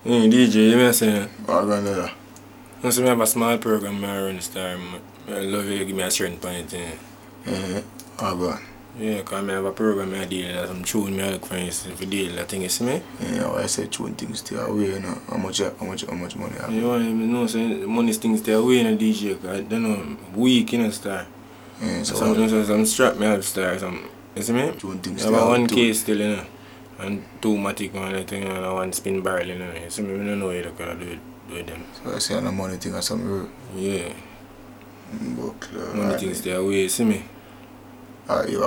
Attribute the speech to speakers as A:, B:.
A: DJ, you may say.
B: What going on?
A: I see me have a small program I run Star. I love you give me a certain point.
B: What going?
A: Yeah, because I have a program I deal with some tune I look for instance if deal that thing, you see me?
B: Yeah, I say tune things stay away, you know. How much money have
A: you? Want to know say money things stay away in a DJ because I don't know weak in a Star.
B: Yeah, so
A: some strap me have Star some you see me?
B: tune things
A: I
B: stay
A: have
B: away.
A: one case still, you know. And 2 matic one thing and one spin barrel, you know. You see me, I don't know what you're gonna do with them.
B: So I say no money thing or something.
A: Yeah.
B: But
A: Money things stay away, you see me?
B: Alright,